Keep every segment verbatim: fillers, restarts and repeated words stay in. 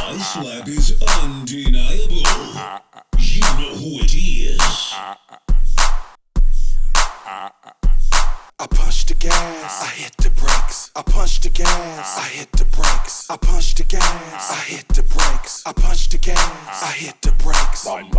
My slap is undeniable. You know who it is. I punch the gas, I hit the brakes. I punch the gas, I hit the brakes. I punch the gas, I hit the brakes. I punch the gas, I hit the brakes.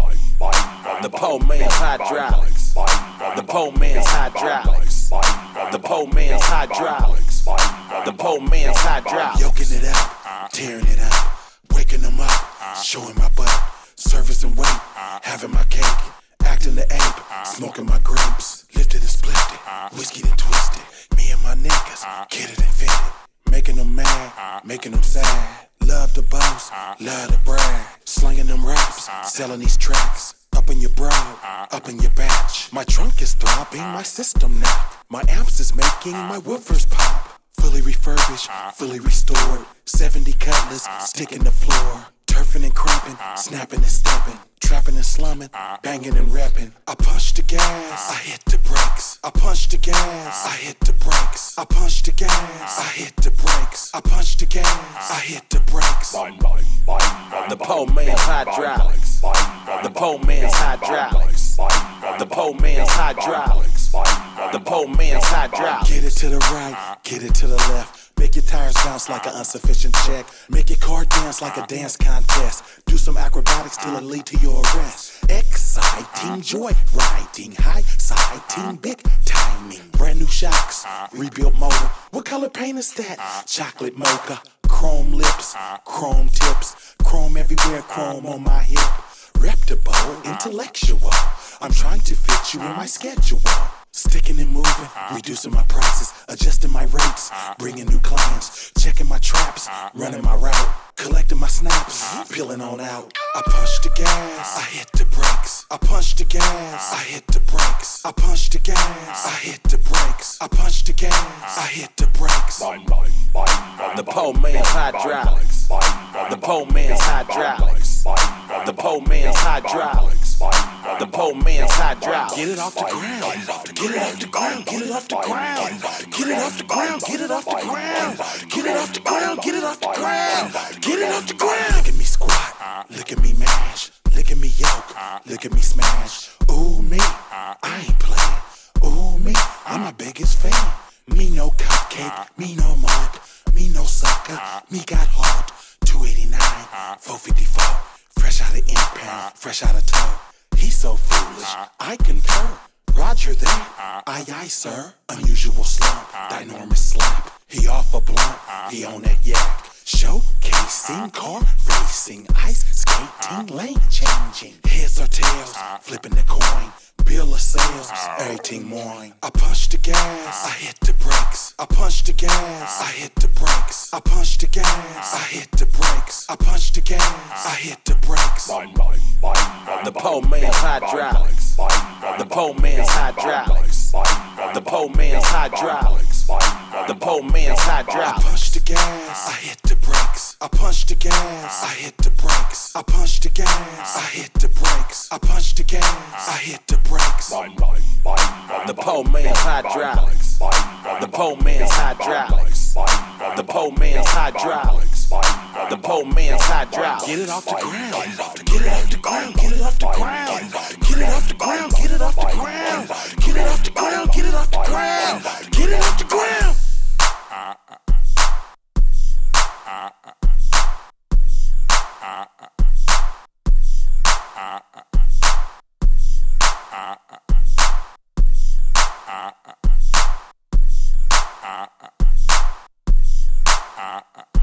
The poor man's hydraulics. The poor man's hydraulics. The poor man's hydraulics. The poor man's hydraulics. Yoking it out, tearing it out, waking them up, showing my butt, servicing weight, having my cake, acting the ape, smoking my grapes, lifted and split it, whiskey and twisted. Me and my niggas, kidded and fitted, making them mad, making them sad. Love the boss, love the brag, slinging them raps, selling these tracks. Up in your brow, up in your batch. My trunk is throbbing, my system now. My amps is making my woofers pop. Fully refurbished, fully restored. seventy cutlass, sticking the floor. Turfing and cramping, snapping and stepping. Trapping and slumming, banging and rapping. I punch the gas, I hit the brakes. I punch the gas, I hit the brakes. I punch the gas, I hit the brakes. I punch the gas, I hit the brakes. The poor man's hydraulics. The poor man's hydraulics. The poor man's hydraulics. The poor man's hydraulics. Get it to the right, get it to the left. Make your tires bounce like an insufficient check. Make your car dance like a dance contest. Do some acrobatics till it lead to your arrest. Exciting, joy riding, high sighting, big timing. Brand new shocks, rebuilt motor. What color paint is that? Chocolate mocha, chrome lips, chrome tips, chrome everywhere, chrome on my hip. Reputable, intellectual. I'm trying to fit you in my schedule. Sticking and moving, reducing my prices, adjusting my rates, bringing new clients, checking my traps, running my route, collecting my snaps, peeling on out. I punch the gas, I hit the brakes. I punch the gas, I hit the brakes. I punch the gas, I hit the brakes. I punch the gas, I hit the brakes. The poor man's hydraulics. The poor man's hydraulics. The poor man's hydraulics. The poor man's hydraulics. Get it off the ground. Get it off the ground. Get it off the ground. Get it off the ground. Get it off the ground. Get it off the ground. Get it off the ground. Get it off the ground. Look at me squat. Look at me mash. Look at me yoke. Look at me smash. Ooh me, I ain't playing. Ooh me, I'm my biggest fan. Me no cupcake. Me no mark. Me no sucker. Me got heart. two eighty-nine. four fifty-four. Fresh out of impound. Fresh out of toe. He's so foolish, I concur. Roger that, aye aye sir. Unusual slump, ginormous slap. He off a blunt, he on that yak. Showcasing, car racing, ice skating, lane changing. Heads or tails, flipping the coin. Bill of sales, everything mine. I punch the gas, I hit the brakes. I punch the gas, I hit the brakes. I punch the gas, I hit the brakes. I punch the gas, I hit the brakes. The poor man's hydraulics. The poor man's hydraulics. The poor man's hydraulics. The poor man's I hydraulics. punch the gas, I hit the brakes. I punch the gas, I hit the brakes. I punch the gas, I hit the brakes. I punch the gas, I hit the brakes. The poor man's hydraulics. The poor man's hydraulics. The poor man's hydraulics. The poor man's hydraulics. Get it off the ground. Get it off the ground. Get it off the ground. Get it off the ground. Get it off the ground. Get it off the ground. Get it off the ground. Get it off the ground. Uh, uh.